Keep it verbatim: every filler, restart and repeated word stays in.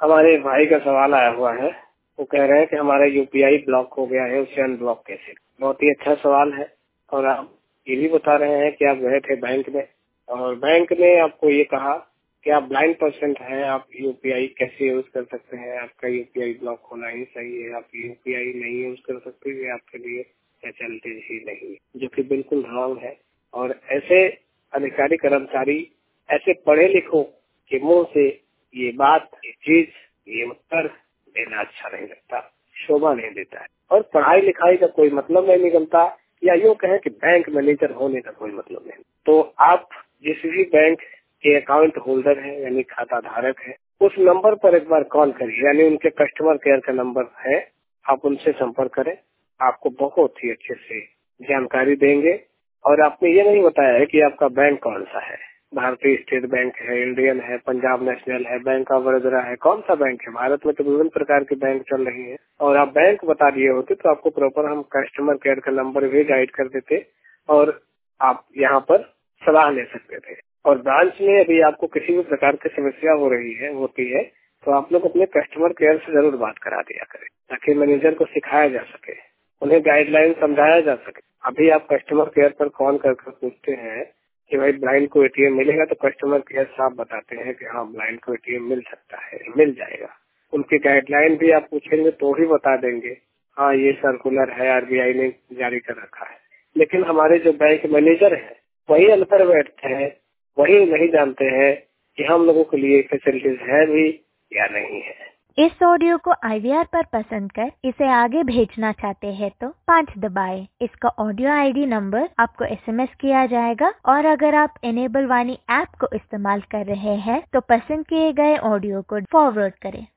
हमारे भाई का सवाल आया हुआ है। वो कह रहे हैं कि हमारा यूपीआई ब्लॉक हो गया है, उसे अनब्लॉक कैसे। बहुत ही अच्छा सवाल है। और आप ये भी बता रहे हैं कि आप गए थे बैंक में और बैंक ने आपको ये कहा कि आप ब्लाइंड पर्सन हैं, आप यूपीआई कैसे यूज कर सकते हैं, आपका यूपीआई ब्लॉक होना ही सही है, आप यूपीआई नहीं यूज कर सकते, ये आपके लिए फैसिलिटीज ही नहीं है, जो कि बिल्कुल रॉन्ग है। और ऐसे अधिकारी कर्मचारी ऐसे पढ़े लिखों के मुंह से ये बात, ये चीज, ये उत्तर देना अच्छा नहीं लगता, शोभा नहीं देता है। और पढ़ाई लिखाई का कोई मतलब नहीं निकलता, या यूँ कहें कि बैंक मैनेजर होने का कोई मतलब नहीं। तो आप जिस भी बैंक के अकाउंट होल्डर है यानी खाता धारक है, उस नंबर पर एक बार कॉल करिए, यानी उनके कस्टमर केयर का नंबर है, आप उनसे संपर्क करें। आपको बहुत ही अच्छे से जानकारी देंगे। और आपने ये नहीं बताया है कि आपका बैंक कौन सा है। भारतीय स्टेट बैंक है, इंडियन है, पंजाब नेशनल है, बैंक ऑफ बड़ौदा है, कौन सा बैंक है। भारत में तो विभिन्न प्रकार के बैंक चल रही है। और आप बैंक बता दिए होते तो आपको प्रॉपर हम कस्टमर केयर का नंबर भी गाइड कर देते और आप यहाँ पर सलाह ले सकते थे। और ब्रांच में अभी आपको किसी भी प्रकार की समस्या हो रही है होती है तो आप लोग अपने कस्टमर केयर से जरूर बात करा दिया करें, ताकि मैनेजर को सिखाया जा सके, उन्हें गाइडलाइन समझाया जा सके। अभी आप कस्टमर केयर पर फोन करके पूछते हैं कि भाई ब्लाइंड को एटीएम मिलेगा, तो कस्टमर केयर साहब बताते हैं कि हाँ ब्लाइंड को एटीएम मिल सकता है, मिल जाएगा। उनकी गाइडलाइन भी आप पूछेंगे तो ही बता देंगे हाँ ये सर्कुलर है, आरबीआई ने जारी कर रखा है। लेकिन हमारे जो बैंक मैनेजर है वही अनपढ़ बैठते हैं, वही नहीं जानते हैं कि हम लोगों के लिए फैसिलिटीज है भी या नहीं है। इस ऑडियो को आई वी आर पर पसंद कर इसे आगे भेजना चाहते हैं तो पाँच दबाएं। इसका ऑडियो आईडी नंबर आपको एसएमएस किया जाएगा। और अगर आप इनेबल वाणी ऐप को इस्तेमाल कर रहे हैं तो पसंद किए गए ऑडियो को फॉरवर्ड करें।